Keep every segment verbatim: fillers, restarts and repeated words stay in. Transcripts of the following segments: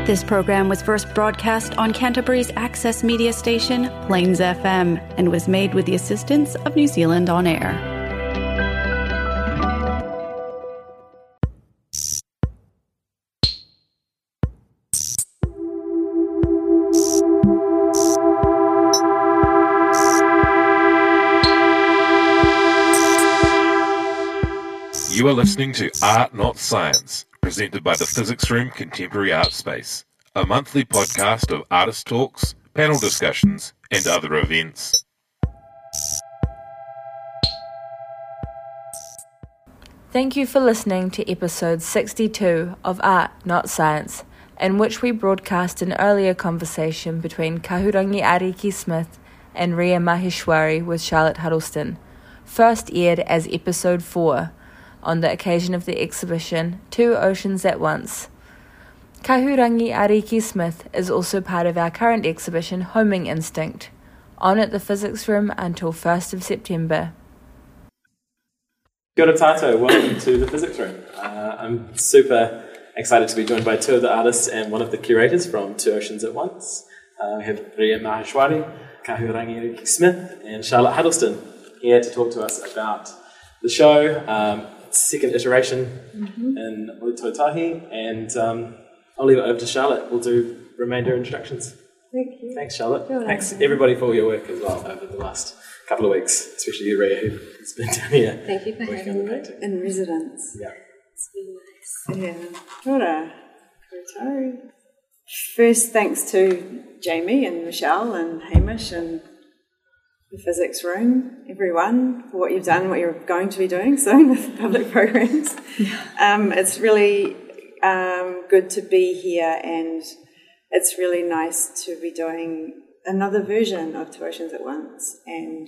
This program was first broadcast on Canterbury's access media station, Plains F M, and was made with the assistance of New Zealand On Air. You are listening to Art Not Science, presented by the Physics Room Contemporary Art Space, a monthly podcast of artist talks, panel discussions, and other events. Thank you for listening to episode sixty-two of Art Not Science, in which we broadcast an earlier conversation between Kahurangi Ariki Smith and Ria Maheshwari with Charlotte Huddleston, first aired as episode four, on the occasion of the exhibition Two Oceans at Once. Kahurangi Ariki Smith is also part of our current exhibition Homing Instinct, on at the Physics Room until first of September. Kia ora tātou, welcome to the Physics Room. Uh, I'm super excited to be joined by two of the artists and one of the curators from Two Oceans at Once. Uh, we have Ria Maheshwari, Kahurangi Ariki Smith, and Charlotte Huddleston here to talk to us about the show, um, second iteration mm-hmm. in Ototahi, and um, I'll leave it over to Charlotte. We'll do remainder introductions. Thank you. Thanks, Charlotte. You're Thanks, welcome. everybody, for all your work as well over the last couple of weeks, especially you, Ria, who's been down here. Thank you for having me in residence. Yeah. It's been nice. Yeah. Kia ora koutou. First, thanks to Jamie and Michelle and Hamish and the Physics Room, everyone, for what you've done, what you're going to be doing soon with public programs. Yeah. Um, it's really um, good to be here, and it's really nice to be doing another version of Two Oceans at Once. And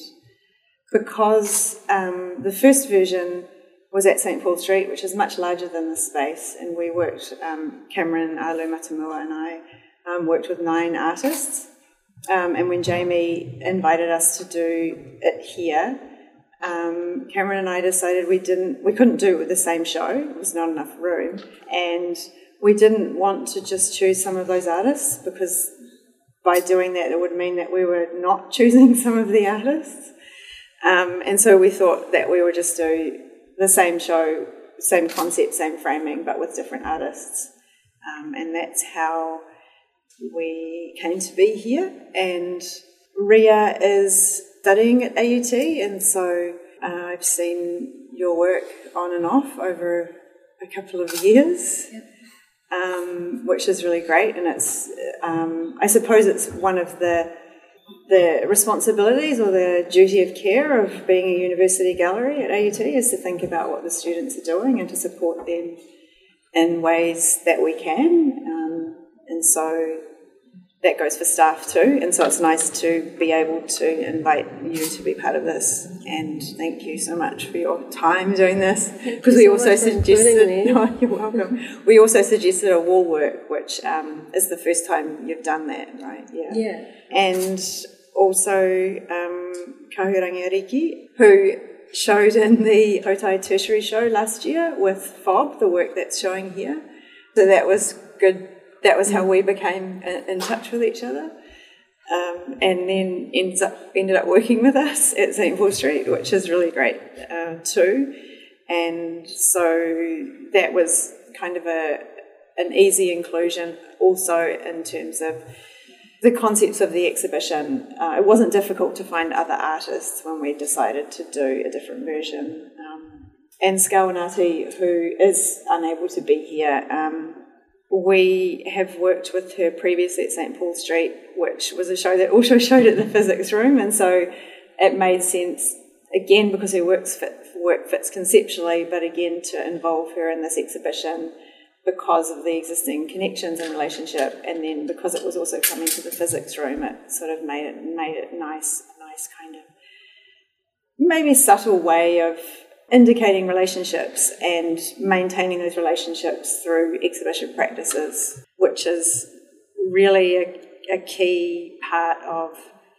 because um, the first version was at Saint Paul Street, which is much larger than this space, and we worked, um, Cameron Alu Matamua and I um, worked with nine artists. Um, and when Jamie invited us to do it here, um, Cameron and I decided we didn't, we couldn't do it with the same show. It was not enough room, and we didn't want to just choose some of those artists, because by doing that, it would mean that we were not choosing some of the artists. Um, and so we thought that we would just do the same show, same concept, same framing, but with different artists. Um, and that's how we came to be here. And Ria is studying at A U T, and so uh, I've seen your work on and off over a couple of years, yep. um, which is really great. And it's, um, I suppose it's one of the the responsibilities or the duty of care of being a university gallery at A U T is to think about what the students are doing and to support them in ways that we can. Um, and so that goes for staff too, and so it's nice to be able to invite you to be part of this, and thank you so much for your time doing this, because we so also suggested oh, you're welcome we also suggested a wall work, which um, is the first time you've done that, right? Yeah. Yeah. And also um, Kahurangi Ariki, who showed in the Tautai Tertiary show last year with Fob, the work that's showing here, so that was good. That was how we became in touch with each other, um, and then ends up ended up working with us at Saint Paul Street, which is really great uh, too. And so that was kind of a an easy inclusion, also in terms of the concepts of the exhibition. Uh, it wasn't difficult to find other artists when we decided to do a different version. Um, and Skawanati, who is unable to be here. Um, We have worked with her previously at Saint Paul Street, which was a show that also showed at the Physics Room, and so it made sense, again, because her works fit, work fits conceptually, but again to involve her in this exhibition because of the existing connections and relationship, and then because it was also coming to the Physics Room, it sort of made it made it nice, nice kind of maybe subtle way of indicating relationships and maintaining those relationships through exhibition practices, which is really a, a key part of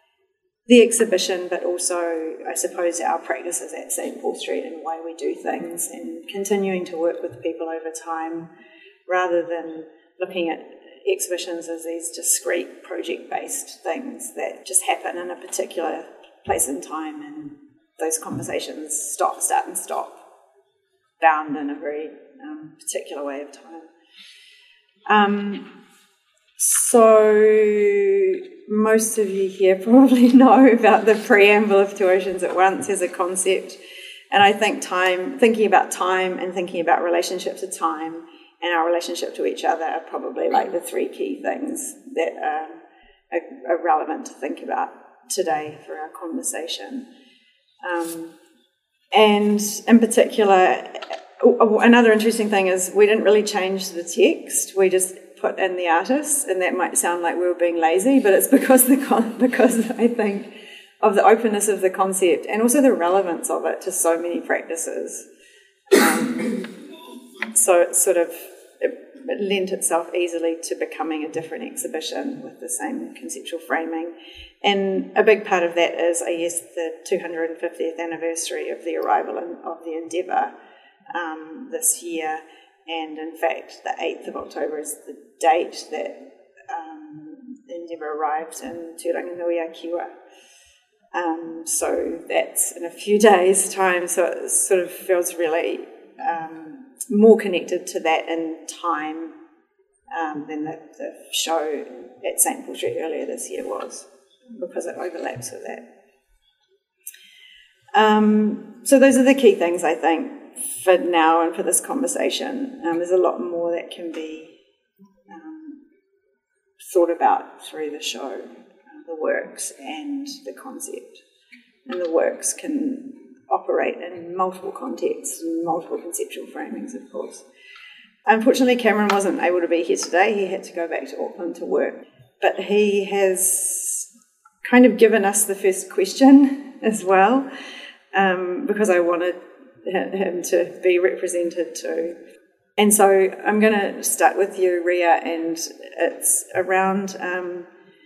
the exhibition, but also, I suppose, our practices at Saint Paul Street and why we do things, and continuing to work with people over time rather than looking at exhibitions as these discrete project-based things that just happen in a particular place and time, and those conversations stop, start and stop, bound in a very um, particular way of time. Um, so most of you here probably know about the preamble of Two Oceans at Once as a concept, and I think time, thinking about time and thinking about relationship to time and our relationship to each other are probably like the three key things that are, are, are relevant to think about today for our conversation. Um, and in particular, another interesting thing is we didn't really change the text. We just put in the artists, and that might sound like we were being lazy, but it's because the con- because I think of the openness of the concept and also the relevance of it to so many practices. Um, so it sort of it, it lent itself easily to becoming a different exhibition with the same conceptual framing. And a big part of that is, I guess, the two hundred fiftieth anniversary of the arrival in, of the Endeavour um, this year. And in fact, the eighth of October is the date that um, the Endeavour arrived in Te Ranginuiakiwa. Um, so that's in a few days' time, so it sort of feels really um, more connected to that in time um, than the, the show at Saint Paul Street earlier this year was, because it overlaps with that. Um, so those are the key things, I think, for now and for this conversation. Um, there's a lot more that can be um, thought about through the show, uh, the works and the concept. And the works can operate in multiple contexts and multiple conceptual framings, of course. Unfortunately, Cameron wasn't able to be here today. He had to go back to Auckland to work. But he has kind of given us the first question as well, um, because I wanted him to be represented too. And so I'm going to start with you, Ria, and it's around um,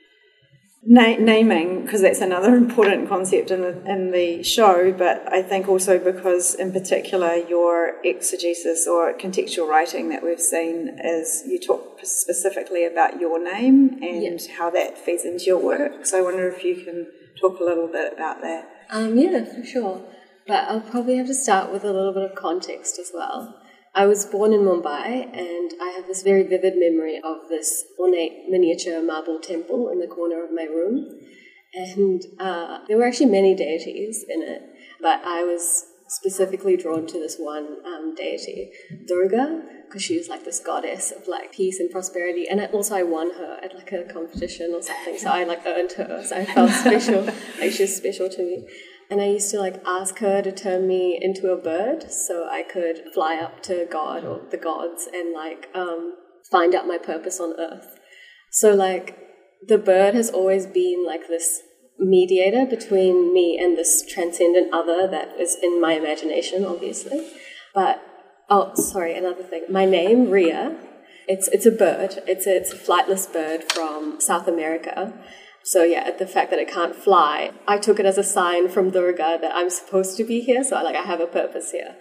na- naming, because that's another important concept in the, in the show, but I think also because in particular your exegesis or contextual writing that we've seen is you talk specifically about your name and yeah. how that feeds into your work. So I wonder if you can talk a little bit about that. Um, yeah, for sure. But I'll probably have to start with a little bit of context as well. I was born in Mumbai, and I have this very vivid memory of this ornate miniature marble temple in the corner of my room. And uh, there were actually many deities in it, but I was specifically drawn to this one um, deity, Durga, because she was like this goddess of like peace and prosperity. And also I won her at like a competition or something, so I like earned her, so I felt special, like she was special to me. And I used to like ask her to turn me into a bird so I could fly up to God or the gods and like um, find out my purpose on earth. So like the bird has always been like this mediator between me and this transcendent other that is in my imagination, obviously. But, oh, sorry, another thing. My name, Ria, it's it's a bird. It's a, it's a flightless bird from South America. So yeah, the fact that it can't fly, I took it as a sign from Durga that I'm supposed to be here, so like I have a purpose here.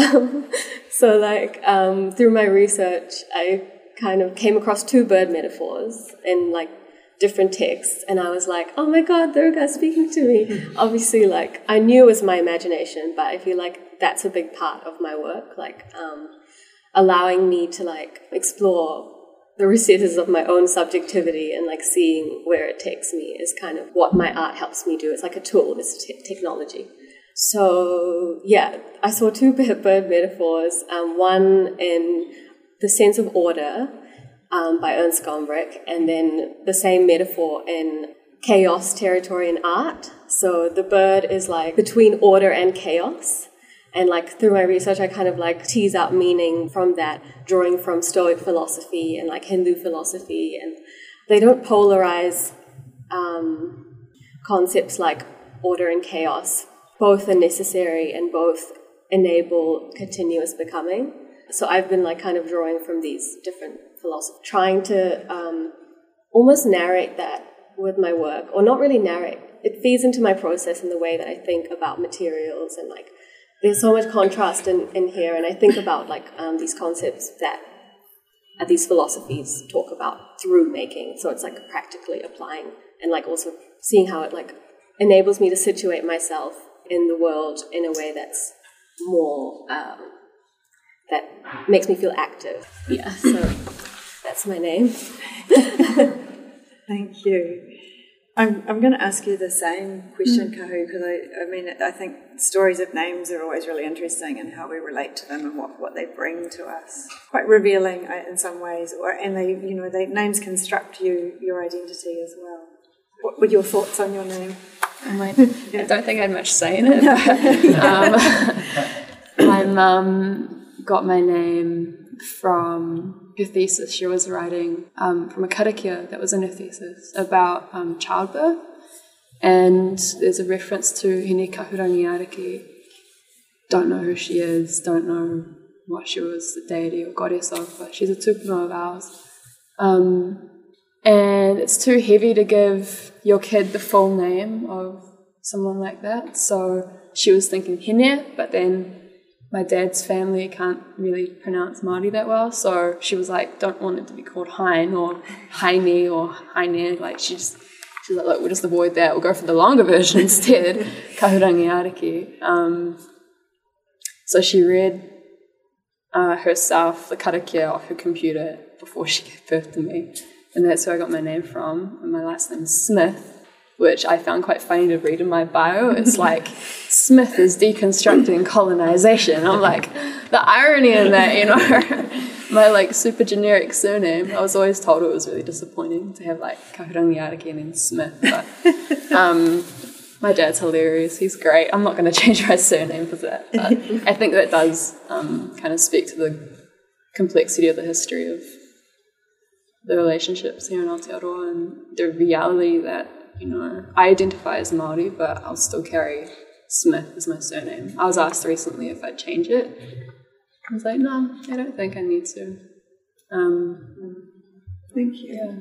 So like um, through my research, I kind of came across two bird metaphors in like different texts, and I was like, oh my God, Durga's speaking to me. Obviously, like I knew it was my imagination, but I feel like that's a big part of my work, like um, allowing me to like explore the recesses of my own subjectivity and like seeing where it takes me is kind of what my art helps me do. It's like a tool, it's te- technology. So yeah, I saw two bird metaphors, um, one in The Sense of Order um, by Ernst Gombrich, and then the same metaphor in Chaos, Territory and Art. So the bird is like between order and chaos. And like through my research, I kind of like tease out meaning from that, drawing from Stoic philosophy and like Hindu philosophy. And they don't polarize um, concepts like order and chaos. Both are necessary and both enable continuous becoming. So I've been like kind of drawing from these different philosophies, trying to um, almost narrate that with my work, or not really narrate. It feeds into my process in the way that I think about materials and like there's so much contrast in, in here, and I think about like um, these concepts that uh, these philosophies talk about through making. So it's like practically applying and like also seeing how it like enables me to situate myself in the world in a way that's more, um, that makes me feel active. Yeah, so that's my name. Thank you. I'm I'm going to ask you the same question, mm. Kahu, because I, I mean, I think stories of names are always really interesting and how we relate to them and what, what they bring to us. Quite revealing in some ways, or and they you know they names construct you your identity as well. What were your thoughts on your name? I, might, yeah. I don't think I had much say in it. But, um, my mum got my name from her thesis. She was writing um, from a karakia that was in her thesis about um, childbirth, and there's a reference to Hine Kahurangi Ariki. Don't know who she is, don't know what she was, the deity or goddess of, but she's a tupuna of ours. Um, and it's too heavy to give your kid the full name of someone like that, so she was thinking Hine, but then my dad's family can't really pronounce Māori that well, so she was like, don't want it to be called Hein or Heine or Heine. Like, she just, she's like, look, we'll just avoid that. We'll go for the longer version instead, Kahurangi Ariki. Um, so she read uh, herself the karakia off her computer before she gave birth to me, and that's where I got my name from. And my last name is Smith, which I found quite funny to read in my bio. It's like, Smith is deconstructing colonization. I'm like, the irony in that, you know. My, like, super generic surname, I was always told it was really disappointing to have, like, Kahurangi Ariki and then Smith. But um, my dad's hilarious. He's great. I'm not going to change my surname for that. But I think that does um, kind of speak to the complexity of the history of the relationships here in Aotearoa and the reality that, you know, I identify as Māori, but I'll still carry Smith as my surname. I was asked recently if I'd change it. I was like, no, I don't think I need to. Um, Thank you.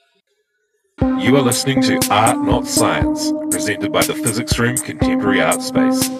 Yeah. You are listening to Art Not Science, presented by the Physics Room Contemporary Art Space.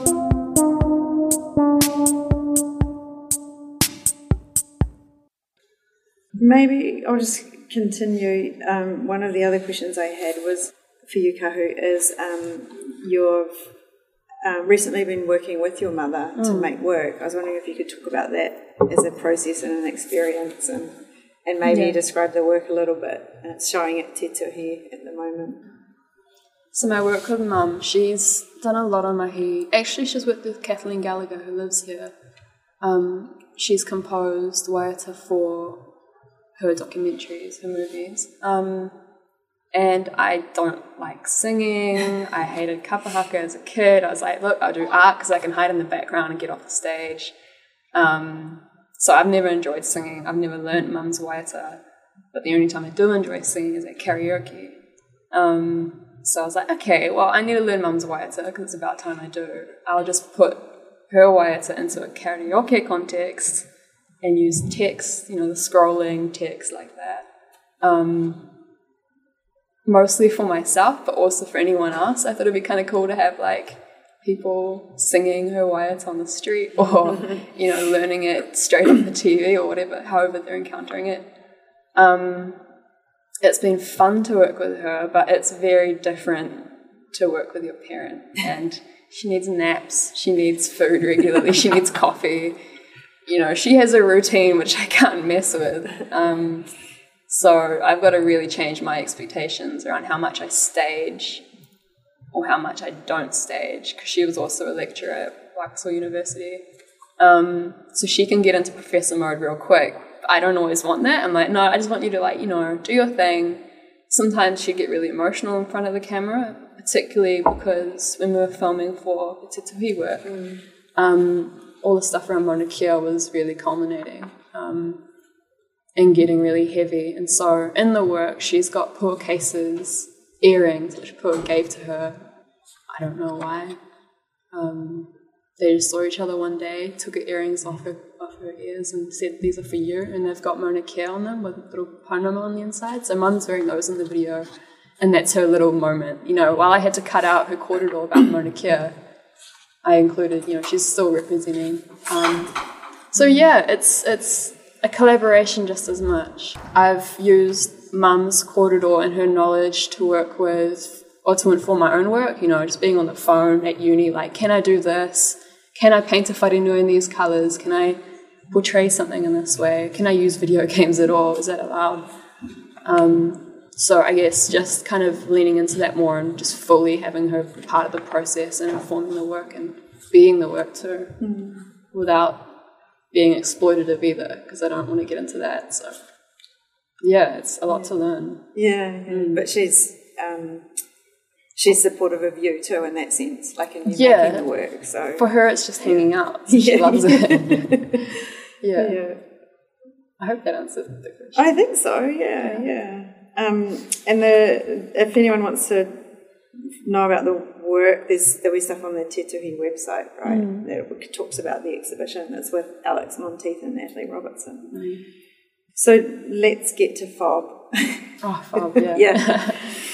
Maybe I'll just continue. Um, one of the other questions I had was for you, Kahu, is um, you've um, recently been working with your mother mm. to make work. I was wondering if you could talk about that as a process and an experience, and, and maybe yeah. describe the work a little bit. And it's showing at Te Tuhi at the moment. So my work with Mum, she's done a lot on mahi. Actually, she's worked with Kathleen Gallagher, who lives here. Um, she's composed waiata for her documentaries, her movies. Um, and I don't like singing. I hated kapahaka as a kid. I was like, look, I'll do art because I can hide in the background and get off the stage. Um, so I've never enjoyed singing. I've never learnt Mum's waiata. But the only time I do enjoy singing is at karaoke. Um, so I was like, okay, well, I need to learn Mum's waiata because it's about time I do. I'll just put her waiata into a karaoke context and use text, you know, the scrolling text like that. Um, mostly for myself, but also for anyone else. I thought it'd be kind of cool to have, like, people singing her waiata on the street or, you know, learning it straight off the T V or whatever, however they're encountering it. Um, it's been fun to work with her, but it's very different to work with your parent. And she needs naps, she needs food regularly, she needs coffee. You know, she has a routine which I can't mess with. Um, so I've got to really change my expectations around how much I stage or how much I don't stage, because she was also a lecturer at Waikato University. Um, so she can get into professor mode real quick. I don't always want that. I'm like, no, I just want you to, like, you know, do your thing. Sometimes she'd get really emotional in front of the camera, particularly because when we were filming for the Te Tuhi work, mm. um, all the stuff around Mauna Kea was really culminating um, and getting really heavy. And so in the work, she's got Pua Case's earrings, which Pua gave to her. I don't know why. Um, they just saw each other one day, took her earrings off her, off her ears and said, these are for you. And they've got Mauna Kea on them with little paunama on the inside. So Mum's wearing those in the video. And that's her little moment. You know, while I had to cut out her corridor about Mauna Kea, I included, you know, she's still representing. Um, so yeah, it's it's a collaboration just as much. I've used mum's corridor and her knowledge to work with or to inform my own work, you know, just being on the phone at uni, like, can I do this? Can I paint a wharenui in these colours? Can I portray something in this way? Can I use video games at all? Is that allowed? Um, so I guess just kind of leaning into that more and just fully having her part of the process and informing the work and being the work too, mm. without being exploitative either, because I don't want to get into that. So yeah, it's a lot yeah. to learn. Yeah, yeah. Mm. But she's um, she's supportive of you too in that sense, like in you yeah. making the work. So for her, it's just hanging out. So yeah. She loves it. yeah. yeah. I hope that answers the question. I think so. Yeah, yeah. yeah. Um, and the if anyone wants to know about the work, there's there'll be stuff on the Te Tuhi website, right? Mm. That talks about the exhibition. It's with Alex Monteith and Natalie Robertson. Mm. So let's get to Fob. Oh, Fob, yeah. yeah.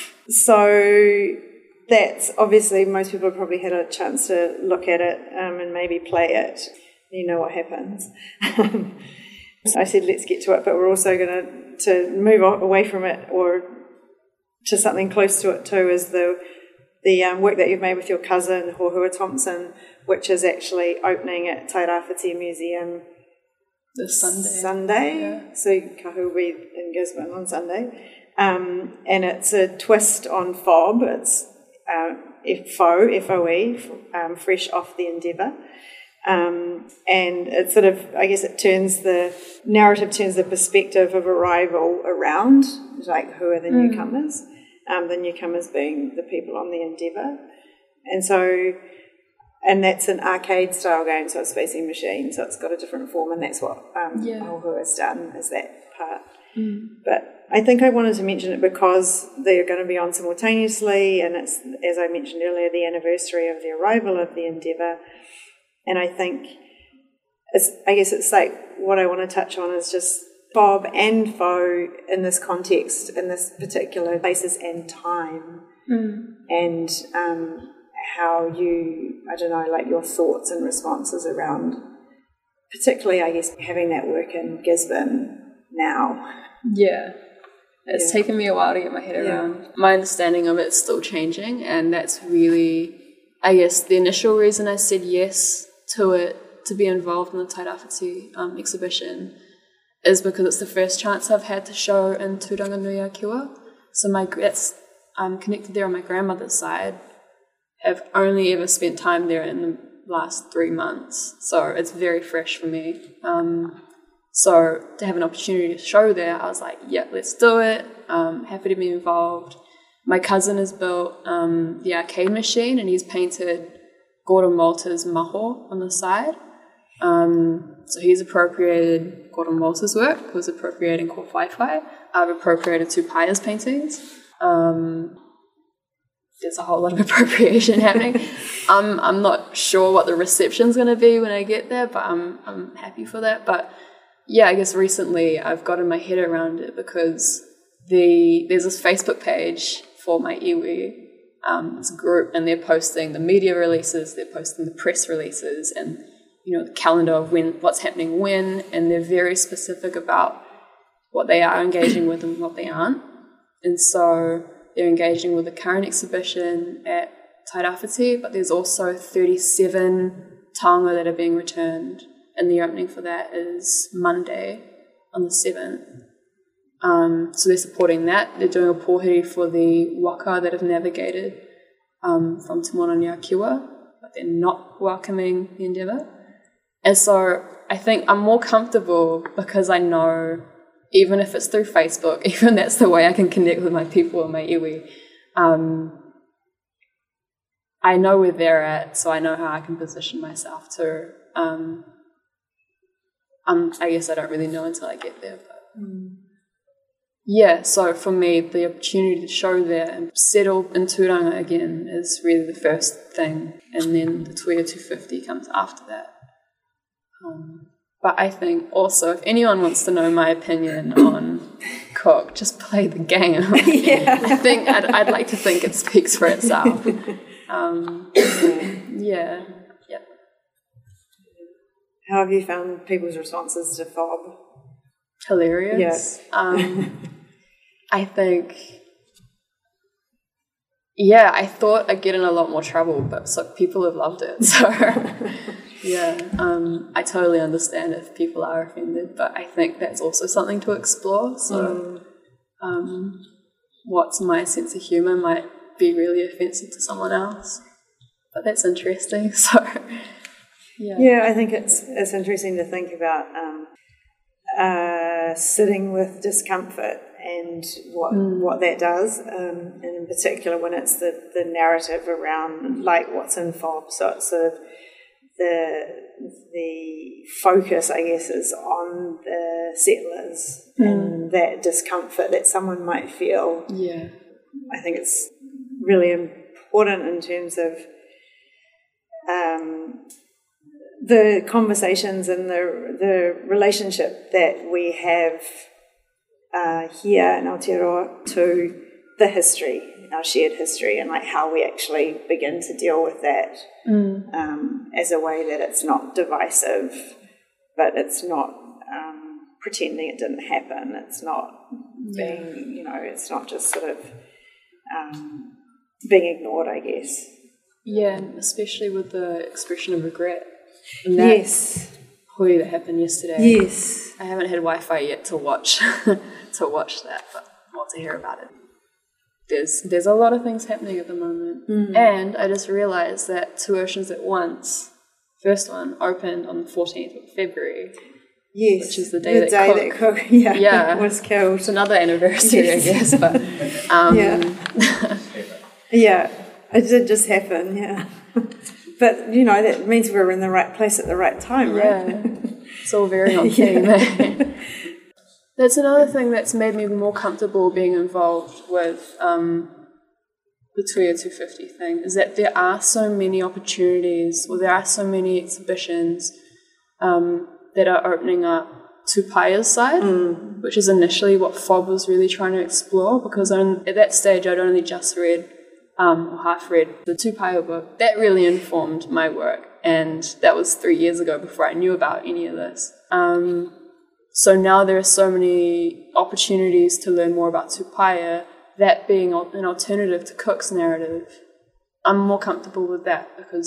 So that's obviously most people have probably had a chance to look at it um, and maybe play it. You know what happens. So I said let's get to it, but we're also going to to move away from it or to something close to it too is the the um, work that you've made with your cousin Hohua Thompson, which is actually opening at Tairāwhiti Museum this Sunday. Sunday, yeah. So Kahu will be in Gisborne on Sunday, um, and it's a twist on Fob. It's uh, F O F O E, um, fresh off the Endeavour. Um, and it sort of, I guess it turns the narrative, turns the perspective of arrival around, like who are the mm. newcomers, um, the newcomers being the people on the Endeavour. And so, and that's an arcade style game, so it's facing machines, so it's got a different form, and that's what um, yeah. Aohua has done, is that part. Mm. But I think I wanted to mention it because they're going to be on simultaneously, and it's, as I mentioned earlier, the anniversary of the arrival of the Endeavour. And I think, it's, I guess it's like what I want to touch on is just Fob and Foe in this context, in this particular places and time, mm. and um, how you, I don't know, like your thoughts and responses around, particularly, I guess, having that work in Gisborne now. Yeah. It's yeah. taken me a while to get my head yeah. around. My understanding of it's still changing, and that's really, I guess, the initial reason I said yes to it, to be involved in the Tairāwhiti um, exhibition, is because it's the first chance I've had to show in Tūranganui-a-Kiwa. So my that's I'm connected there on my grandmother's side. Have only ever spent time there in the last three months, so it's very fresh for me. Um, so to have an opportunity to show there, I was like, yeah, let's do it. Um, happy to be involved. My cousin has built um, the arcade machine, and he's painted Gordon Walter's maho on the side. Um, so he's appropriated Gordon Walter's work, who's appropriating Ko Whaiwhai. I've appropriated Tupaya's paintings. Um, there's a whole lot of appropriation happening. I'm I'm not sure what the reception's going to be when I get there, but I'm I'm happy for that. But yeah, I guess recently I've gotten my head around it because the there's this Facebook page for my iwi. Um, it's a group, and they're posting the media releases, they're posting the press releases, and you know the calendar of when what's happening when, and they're very specific about what they are engaging with and what they aren't. And so they're engaging with the current exhibition at Tairāwhiti, but there's also thirty-seven taonga that are being returned, and the opening for that is Monday on the seventh. Um, so they're supporting that. They're doing a pōhiri for the waka that have navigated um, from Te Moanani-a-Kiwa, but they're not welcoming the Endeavour. And so I think I'm more comfortable because I know, even if it's through Facebook, even that's the way I can connect with my people and my iwi, um, I know where they're at, so I know how I can position myself to. Um, um, I guess I don't really know until I get there, but... Mm. Yeah, so for me, the opportunity to show there and settle in Tūranga again is really the first thing, and then the Tuia two fifty comes after that. Um, but I think also, if anyone wants to know my opinion on Cook, just play the game. Yeah. I think I'd, I'd like to think it speaks for itself. Um, yeah, yeah. How have you found people's responses to Fob? Hilarious. Yeah. Um, I think, yeah, I thought I'd get in a lot more trouble, but so people have loved it. So, yeah, um, I totally understand if people are offended, but I think that's also something to explore. So, mm. um, what's my sense of humour might be really offensive to someone else, but that's interesting. So, yeah, yeah, I think it's it's interesting to think about um, uh, sitting with discomfort and what mm. what that does, um, and in particular when it's the, the narrative around like what's in FOB. So it's sort of the the focus, I guess, is on the settlers mm. and that discomfort that someone might feel. Yeah, I think it's really important in terms of um, the conversations and the the relationship that we have uh, here in Aotearoa to the history, our shared history, and like how we actually begin to deal with that mm. um, as a way that it's not divisive, but it's not um, pretending it didn't happen. It's not yeah. being, you know, it's not just sort of um, being ignored, I guess. Yeah, and especially with the expression of regret. And that yes. hui that happened yesterday. Yes. I haven't had Wi-Fi yet to watch to watch that, but more to hear about it. There's there's a lot of things happening at the moment, mm. and I just realised that Two Oceans at Once, first one, opened on the fourteenth of February. Yes, which is the day, the that, day Cook, that Cook yeah, yeah, was killed. It's another anniversary, yes. I guess, but um, yeah, yeah, it did just happen, yeah. But you know that means we were in the right place at the right time, right? Yeah, it's all very on theme. yeah. That's another thing that's made me more comfortable being involved with um, the Tuia two fifty thing, is that there are so many opportunities, or there are so many exhibitions um, that are opening up Tupaea's side, mm. which is initially what FOB was really trying to explore, because on, at that stage I'd only just read, um, or half read, the Tupaea book. That really informed my work, and that was three years ago before I knew about any of this. Um, So now there are so many opportunities to learn more about Tupaea, that being an alternative to Cook's narrative. I'm more comfortable with that because,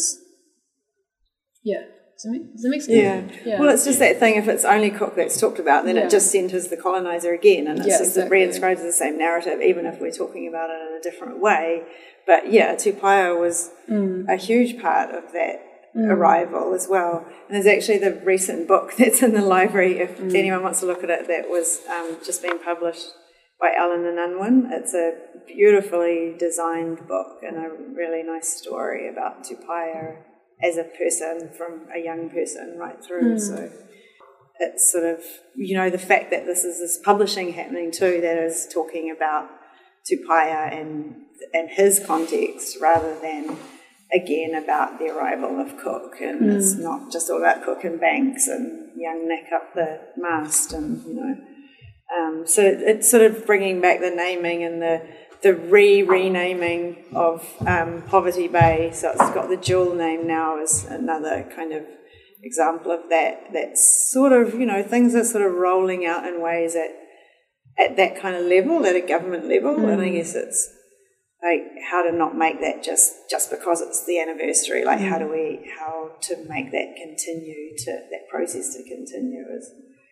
yeah. Does that make, does that make sense? Yeah. yeah. Well, it's just that thing, if it's only Cook that's talked about, then yeah. it just centres the coloniser again, and it's yeah, just exactly. reinscribes the same narrative, even if we're talking about it in a different way. But yeah, Tupaea was mm. a huge part of that Mm. arrival as well. And there's actually the recent book that's in the library, if mm. anyone wants to look at it, that was um, just being published by Alan and Unwin. It's a beautifully designed book and a really nice story about Tupaea as a person, from a young person right through. Mm. So it's sort of, you know, the fact that this is this publishing happening too that is talking about Tupaea and, and his context rather than again about the arrival of Cook, and mm. it's not just all about Cook and Banks and young Nick up the mast, and you know, um, so it's sort of bringing back the naming and the the re renaming of um, Poverty Bay. So it's got the dual name now as another kind of example of that. That's sort of, you know, things are sort of rolling out in ways at at that kind of level, at a government level, mm. and I guess it's like how to not make that just, just because it's the anniversary. Like mm. how do we how to make that continue to that process to continue is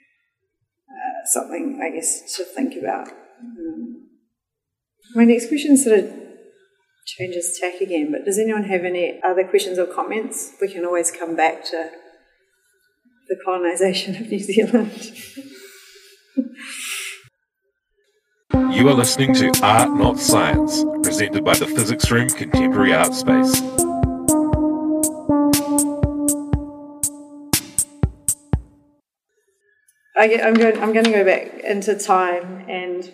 uh, something I guess to think about. Um, my next question sort of changes tack again, but does anyone have any other questions or comments? We can always come back to the colonisation of New Zealand. You are listening to Art Not Science, presented by the Physics Room Contemporary Art Space. I get, I'm going. I'm going to go back into time, and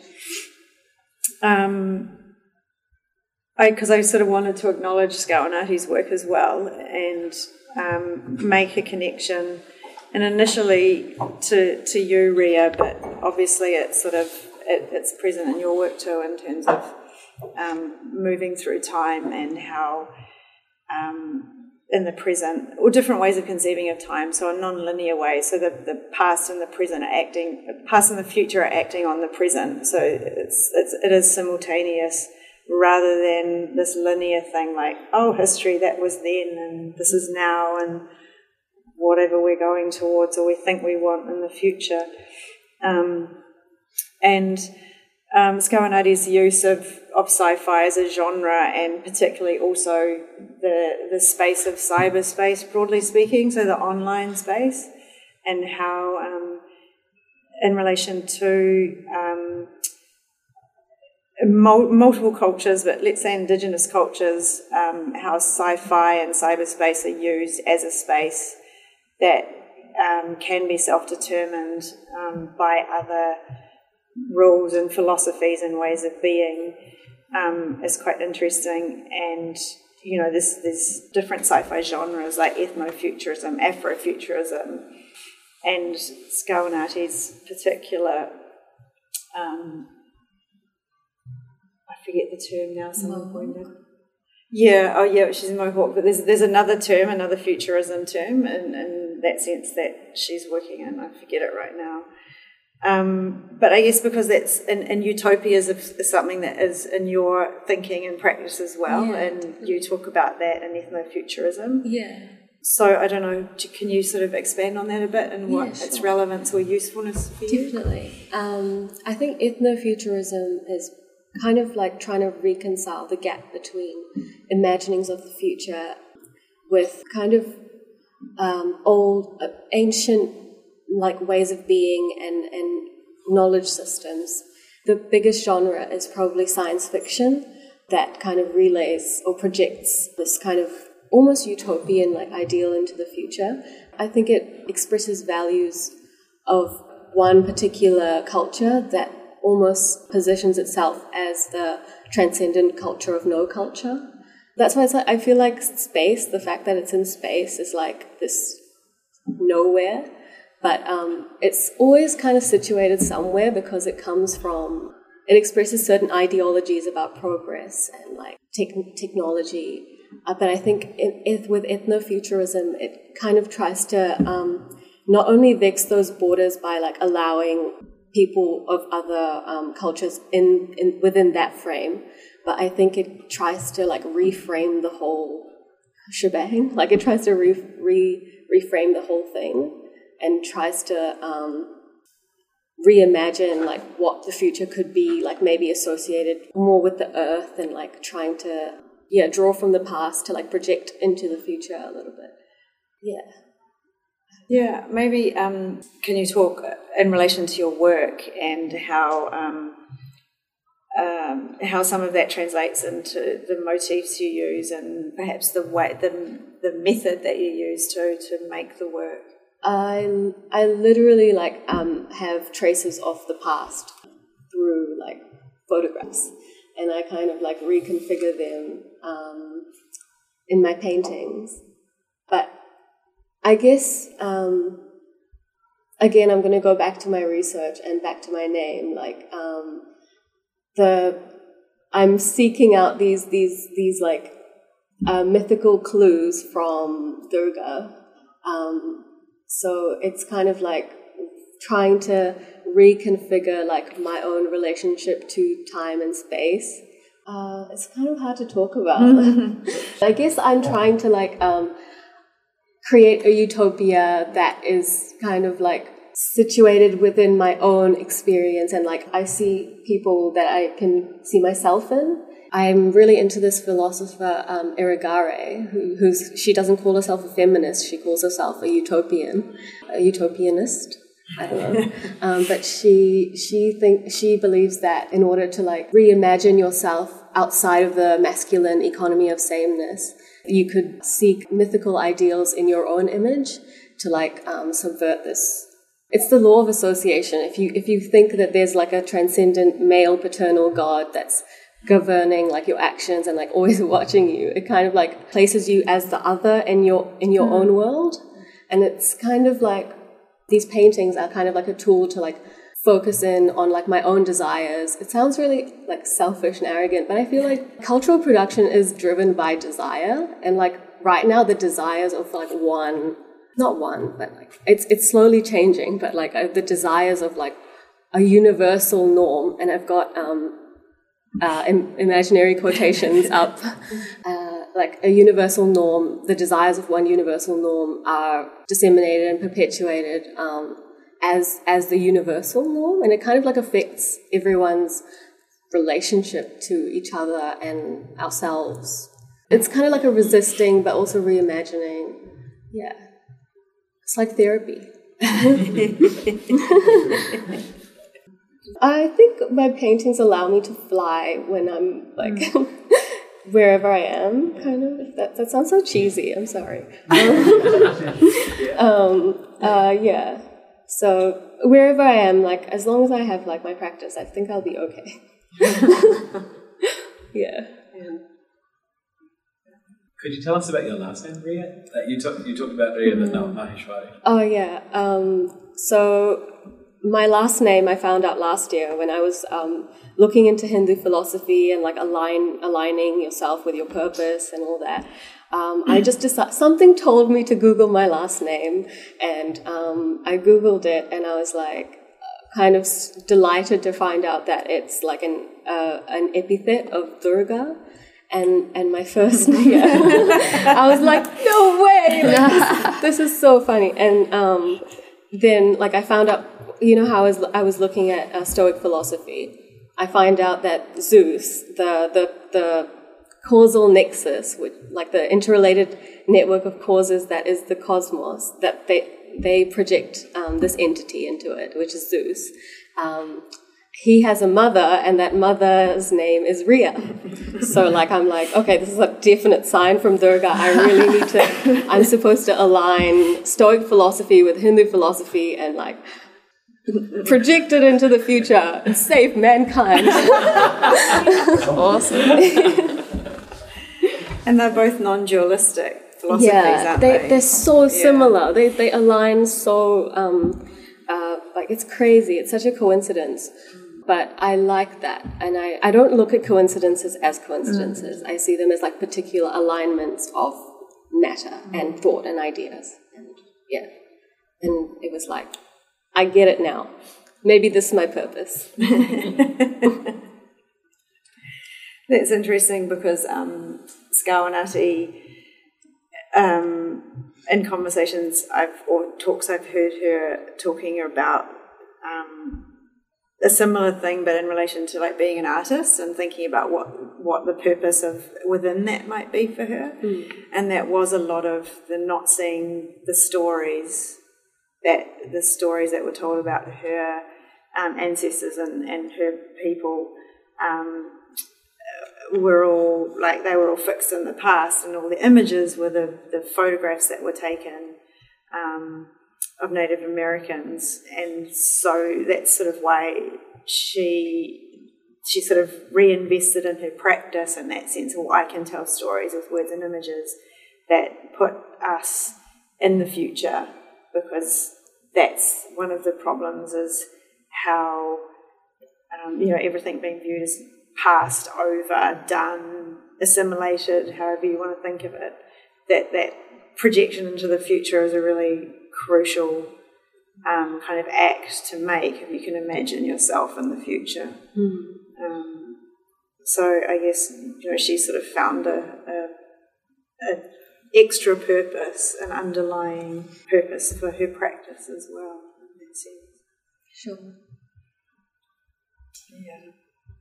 um, I because I sort of wanted to acknowledge Skauanati's work as well, and um, make a connection, and initially to to you, Ria, but obviously it's sort of. It, it's present in your work too, in terms of um, moving through time and how um, in the present, or different ways of conceiving of time, so a non-linear way. So the, the past and the present are acting, the past and the future are acting on the present. So it's, it's it is simultaneous rather than this linear thing like, oh, history, that was then and this is now and whatever we're going towards or we think we want in the future. Um, and um, Skauanati's use of, of sci-fi as a genre, and particularly also the the space of cyberspace, broadly speaking, so the online space, and how um, in relation to um, mul- multiple cultures, but let's say indigenous cultures, um, how sci-fi and cyberspace are used as a space that um, can be self-determined um, by other rules and philosophies and ways of being, um, is quite interesting. And, you know, there's, there's different sci-fi genres like ethnofuturism, Afrofuturism, and Skauanati's particular, um, I forget the term now, someone pointed. Yeah, oh yeah, she's a Mohawk, but there's there's another term, another futurism term in, in that sense that she's working in. I forget it right now. Um, but I guess because that's in, in utopias is, is something that is in your thinking and practice as well, yeah. And you talk about that in ethnofuturism. Yeah. So I don't know, can you sort of expand on that a bit and what yeah, sure. its relevance or usefulness for you? Definitely. Um, I think ethnofuturism is kind of like trying to reconcile the gap between imaginings of the future with kind of um, old, uh, ancient like ways of being and, and knowledge systems. The biggest genre is probably science fiction that kind of relays or projects this kind of almost utopian like ideal into the future. I think it expresses values of one particular culture that almost positions itself as the transcendent culture of no culture. That's why it's like, I feel like space, the fact that it's in space is like this nowhere, but um, it's always kind of situated somewhere because it comes from, it expresses certain ideologies about progress and like te- technology. Uh, but I think it, it, with ethnofuturism, it kind of tries to um, not only vex those borders by like allowing people of other um, cultures in, in within that frame, but I think it tries to like reframe the whole shebang. Like it tries to re, re reframe the whole thing and tries to um, reimagine like what the future could be, like maybe associated more with the earth and like trying to yeah draw from the past to like project into the future a little bit. Yeah. Yeah, maybe um, can you talk in relation to your work and how um, um, how some of that translates into the motifs you use and perhaps the way the the method that you use to to make the work? I I literally like um, have traces of the past through like photographs, and I kind of like reconfigure them um, in my paintings, but. I guess, um, again, I'm going to go back to my research and back to my name. Like, um, the I'm seeking out these these these like uh, mythical clues from Durga. Um, so it's kind of like trying to reconfigure like my own relationship to time and space. Uh, it's kind of hard to talk about. I guess I'm trying to like. Um, create a utopia that is kind of like situated within my own experience, and like I see people that I can see myself in. I'm really into this philosopher um, Irigaray, who, who's she doesn't call herself a feminist, she calls herself a utopian, a utopianist. I don't know, um, but she she think she believes that in order to like reimagine yourself outside of the masculine economy of sameness, you could seek mythical ideals in your own image to like um, subvert this. It's the law of association. If you if you think that there's like a transcendent male paternal god that's governing like your actions and like always watching you, it kind of like places you as the other in your in your mm. own world, and it's kind of like these paintings are kind of like a tool to like focus in on like my own desires. It sounds really like selfish and arrogant, but I feel like cultural production is driven by desire, and like right now the desires of like one, not one, but like it's it's slowly changing, but like uh, the desires of like a universal norm, and I've got um, uh, im- imaginary quotations up, uh, like a universal norm, the desires of one universal norm are disseminated and perpetuated um, as as the universal norm, and it kind of like affects everyone's relationship to each other and ourselves. It's kind of like a resisting but also reimagining. Yeah. It's like therapy. I think my paintings allow me to fly when I'm like mm. wherever I am, kind of. That that sounds so cheesy. I'm sorry. um, uh, yeah. So wherever I am, like as long as I have like my practice, I think I'll be okay. yeah. yeah. Could you tell us about your last name, Ria? That you talked you talked about Ria, but not Maheshwari. Oh yeah. Um, so. My last name I found out last year when I was um, looking into Hindu philosophy and like align aligning yourself with your purpose and all that. Um, I just decided, something told me to Google my last name, and um, I Googled it, and I was like kind of delighted to find out that it's like an uh, an epithet of Durga. And and my first name, I was like, no way, like, this, this is so funny. And um, then like I found out. You know how I was, I was looking at uh, Stoic philosophy. I find out that Zeus, the the the causal nexus, which, like the interrelated network of causes that is the cosmos, that they they project um, this entity into it, which is Zeus. Um, he has a mother, and that mother's name is Ria. So, like, I'm like, okay, this is a definite sign from Durga. I really need to. I'm supposed to align Stoic philosophy with Hindu philosophy, and like. Project it into the future and save mankind. Awesome. And they're both non-dualistic philosophies, yeah, aren't they? they? They're so yeah. similar. They they align so um, uh, like it's crazy. It's such a coincidence. But I like that, and I, I don't look at coincidences as coincidences. Mm. I see them as like particular alignments of matter mm. and thought and ideas. And yeah, and it was like. I get it now. Maybe this is my purpose. That's interesting because um, Scawanati, um, in conversations I've or talks I've heard her talking about um, a similar thing, but in relation to like being an artist and thinking about what what the purpose of within that might be for her, mm. and that was a lot of the not seeing the stories. That the stories that were told about her um, ancestors and, and her people um, were all like they were all fixed in the past, and all the images were the, the photographs that were taken um, of Native Americans, and so that's sort of why she she sort of reinvested in her practice in that sense. Well, I can tell stories with words and images that put us in the future. Because that's one of the problems is how, um, you know, everything being viewed as passed over, done, assimilated, however you want to think of it, that that projection into the future is a really crucial um, kind of act to make if you can imagine yourself in the future. Mm. Um, so I guess, you know, she sort of found a, a, a extra purpose, an underlying purpose for her practice as well, in that sense. Sure. Yeah.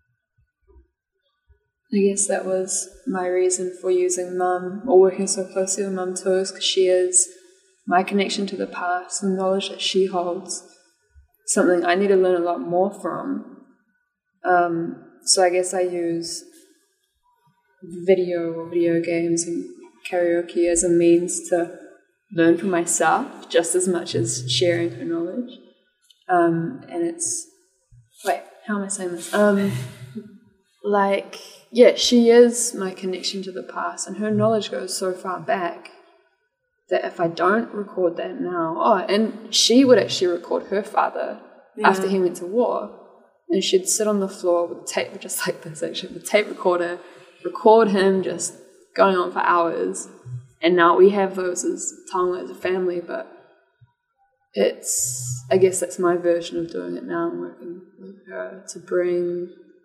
I guess that was my reason for using Mum or working so closely with Mum too, is because she is my connection to the past, the knowledge that she holds, something I need to learn a lot more from. Um, so I guess I use video or video games and karaoke as a means to learn for myself just as much as sharing her knowledge. Um, and it's, wait, how am I saying this? Um, like, yeah, she is my connection to the past, and her knowledge goes so far back that if I don't record that now, oh, and she would actually record her father yeah. after he went to war, and she'd sit on the floor with a tape, just like this actually, with a tape recorder, record him just going on for hours, And now we have those as taonga as a family, but it's, I guess that's my version of doing it now. I'm working with her to bring,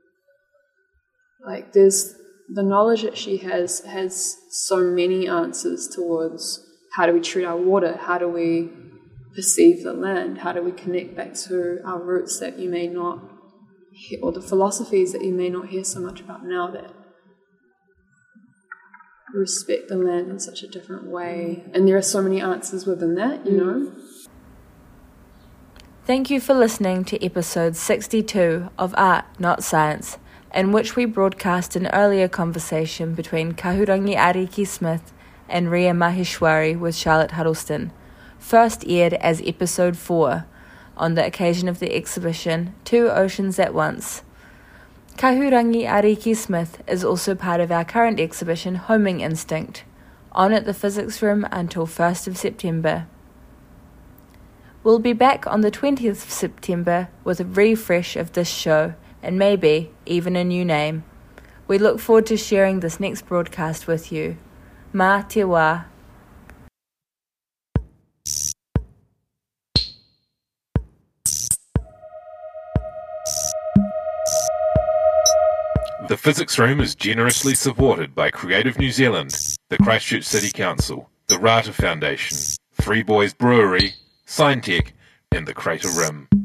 like, there's the knowledge that she has has so many answers towards how do we treat our water, how do we perceive the land, how do we connect back to our roots that you may not hear, or the philosophies that you may not hear so much about now, that respect the land in such a different way. And there are so many answers within that, you know. Thank you for listening to episode sixty-two of Art, Not Science, in which we broadcast an earlier conversation between Kahurangi Ariki Smith and Ria Maheshwari with Charlotte Huddleston, first aired as episode four on the occasion of the exhibition Two Oceans at Once. Kahurangi Ariki Smith is also part of our current exhibition Homing Instinct, on at the Physics Room until first of September. We'll be back on the twentieth of September with a refresh of this show, and maybe even a new name. We look forward to sharing this next broadcast with you. Mā te wā. The Physics Room is generously supported by Creative New Zealand, the Christchurch City Council, the Rata Foundation, Three Boys Brewery, Signtech, and the Crater Rim.